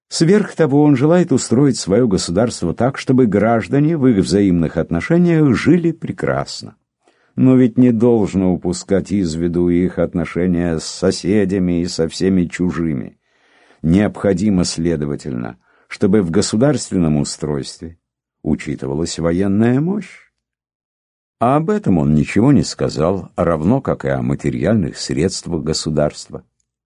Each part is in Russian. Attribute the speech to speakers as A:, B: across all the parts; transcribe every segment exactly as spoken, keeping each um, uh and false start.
A: Сверх того, он желает устроить свое государство так, чтобы граждане в их взаимных отношениях жили прекрасно. Но ведь не должно упускать из виду их отношения с соседями и со всеми чужими. Необходимо, следовательно, чтобы в государственном устройстве учитывалась военная мощь. А об этом он ничего не сказал, равно как и о материальных средствах государства.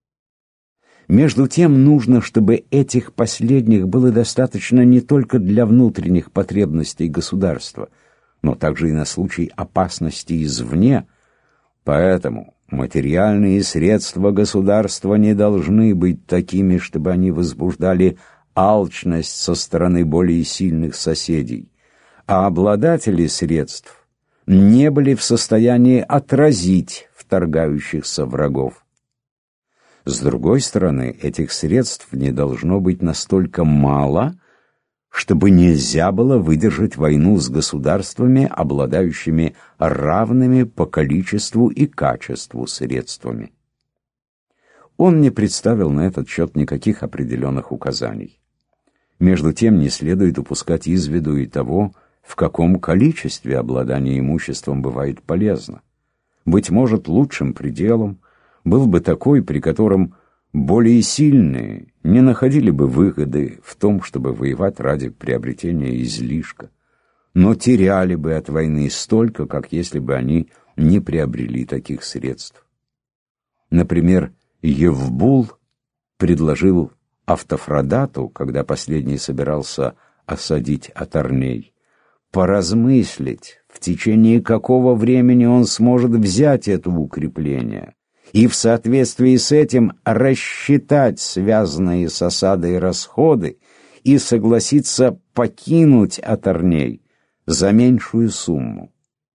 A: Между тем нужно, чтобы этих последних было достаточно не только для внутренних потребностей государства, но также и на случай опасности извне. Поэтому материальные средства государства не должны быть такими, чтобы они возбуждали алчность со стороны более сильных соседей, а обладатели средств не были в состоянии отразить вторгающихся врагов. С другой стороны, этих средств не должно быть настолько мало, чтобы нельзя было выдержать войну с государствами, обладающими равными по количеству и качеству средствами. Он не представил на этот счет никаких определенных указаний. Между тем, не следует упускать из виду и того, в каком количестве обладание имуществом бывает полезно. Быть может, лучшим пределом был бы такой, при котором более сильные не находили бы выгоды в том, чтобы воевать ради приобретения излишка, но теряли бы от войны столько, как если бы они не приобрели таких средств. Например, Евбул предложил Автофрадату, когда последний собирался осадить Аторней, поразмыслить, в течение какого времени он сможет взять это укрепление, и в соответствии с этим рассчитать связанные с осадой расходы и согласиться покинуть Аторней за меньшую сумму.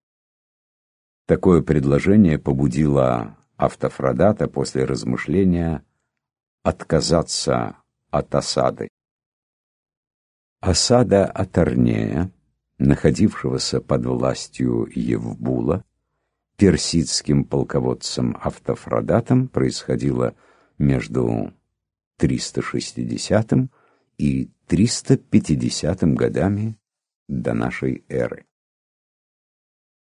A: Такое предложение побудило Автофрадата после размышления отказаться от осады. Осада Аторнея, находившегося под властью Евбула, персидским полководцем Автофрадатом, происходила между триста шестидесятым и триста пятидесятым годами до нашей эры.